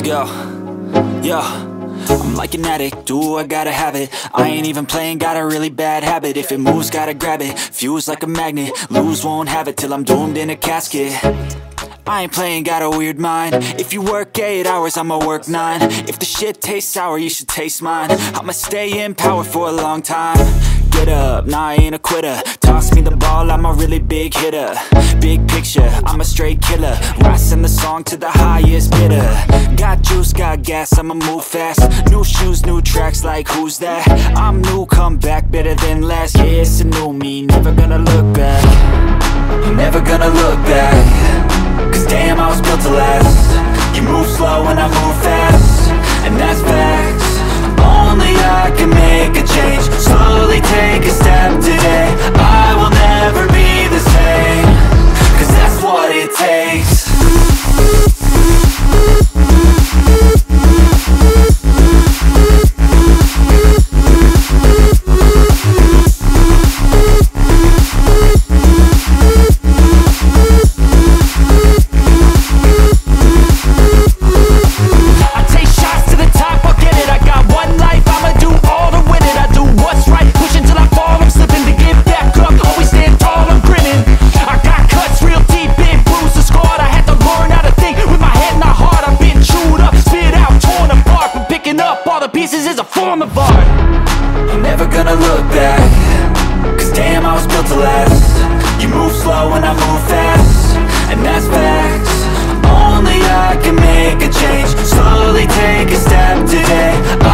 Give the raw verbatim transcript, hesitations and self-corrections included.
Yo, yo, I'm like an addict, do I gotta have it. I ain't even playing, got a really bad habit. If it moves, gotta grab it, fuse like a magnet. Lose, won't have it till I'm doomed in a casket. I ain't playing, got a weird mind. If you work eight hours, I'ma work nine. If the shit tastes sour, you should taste mine. I'ma stay in power for a long time. Get up, nah, I ain't a quitter. Toss me the ball, I'm a really big hitter. Big picture, I'm a straight killer. Rising the song to the highest bidder. Got juice, got gas, I'ma move fast. New shoes, new tracks, like who's that? I'm new, come back, better than last. Yeah, it's a new me, never gonna look back. Never gonna look back. Cause damn, I was built to last. You move slow and I move fast, and that's facts. Only I can make a change. Slowly take a step today. I will never be the same, cause that's what it takes. Pieces is a form of art. I'm never gonna look back. Cause damn, I was built to last. You move slow and I move fast, and that's facts. Only I can make a change. Slowly take a step today.